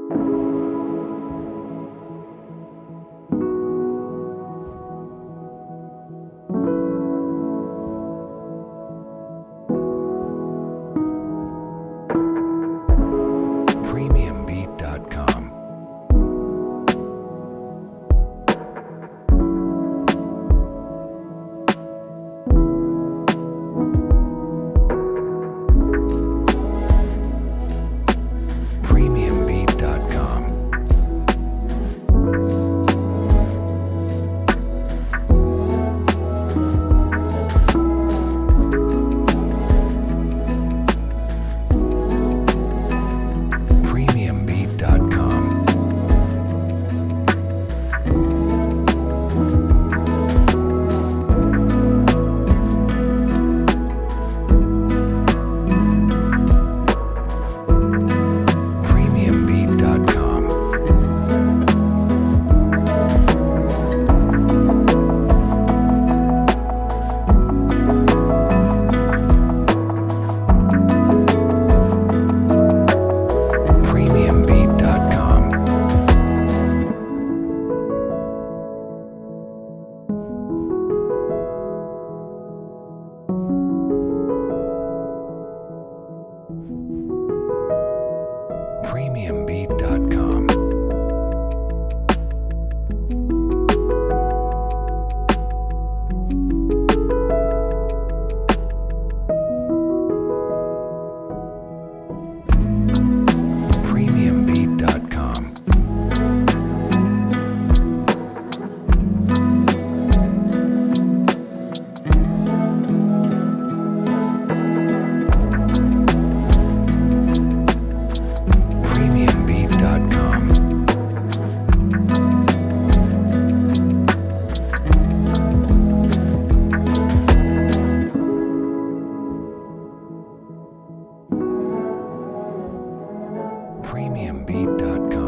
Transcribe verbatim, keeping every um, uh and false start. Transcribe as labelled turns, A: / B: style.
A: premium beat dot com. premium beat dot com. premium beat dot com. premium beat dot com. premium beat dot com. premium beat dot com. premium beat dot com. premium beat dot com. premium beat dot com.